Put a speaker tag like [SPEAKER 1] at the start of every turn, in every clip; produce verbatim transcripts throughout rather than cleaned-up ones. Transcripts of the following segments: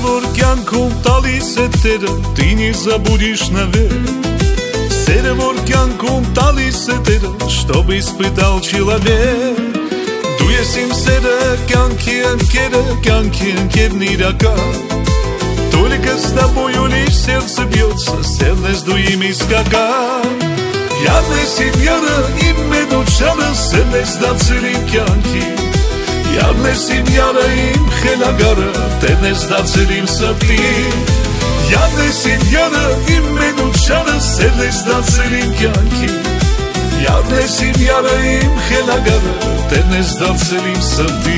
[SPEAKER 1] որ կյանքում տալիս է Տերը, դինի забудешь навек. Սերը որ կյանքում տալիս է Տերը, чтоб испытал человек. Դու ես իմ սերը, կյանքի ընկերը, կյանքի ընկերն իրական. Только с тобою лишь сердце бьется, սերնես դու իմ իսկական. Յարնես իմ յարը, իմ մենուչարը, սերնես դարձել իմ կյանքի. Յարնես իմ յարը, իմ խելագարը, տերնես դարձել իմ սրտի. Յարնես իմ յարը, իմ մենուչարը, սերնես դարձել իմ կյանքի. Յարնես իմ յարը, իմ խելագարը, տերնես դարձել իմ սրտի.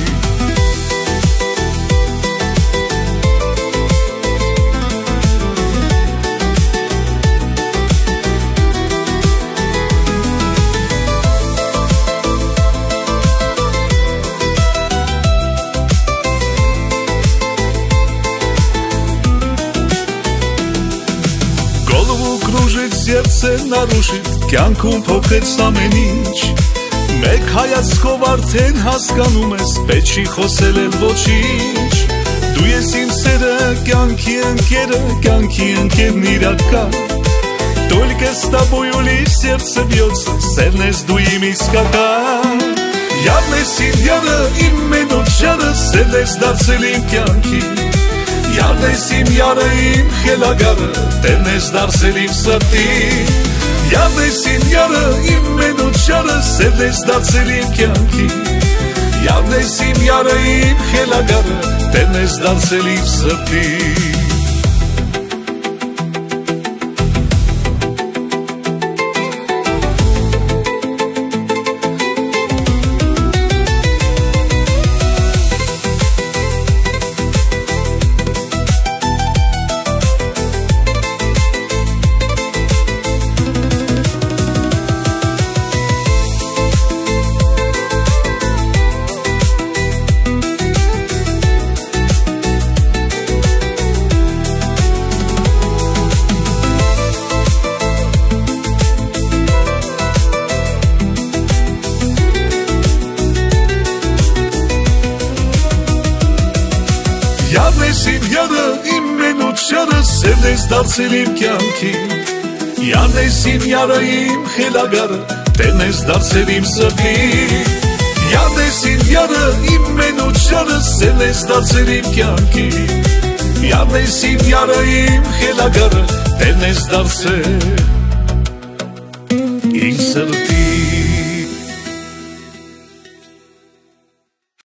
[SPEAKER 1] Сердце нарушит, կյանքում փոխեց ամեն ինչ. Մեկ հայացքով արդեն հասկանում ես, պետք չի խոսել էլ ոչինչ. Դու ես իմ սերը, կյանքի ընկերը, կյանքի ընկերն իրական. Только с тобою лишь сердце бьется, սերնես դու իմ իսկական. Յարնես իմ յարը, իմ մենուչարը, սերնես դարձել իմ կյանքի. Յարնես իմ յարը, իմ խելագարը, տերնես դարձել իմ սրտի. Յարնես իմ յարը, իմ մենուչարը, սերնես դարձել իմ կյանքի. Յարնես իմ յարը, իմ խելագարը, տերնես դարձել իմ սրտի. Յարնես իմ յարը, իմ մենուչարը, սերնես դարձել իմ կյանքի. Յարնես իմ յարը, իմ խելագարը, տերնես դարձել իմ սրտի. Յարնես իմ յարը, իմ մենուչարը, սերնես դարձել իմ կյանքի. Յարնես իմ յարը, իմ խելագարը, տերնես դարձել իմ սրտի.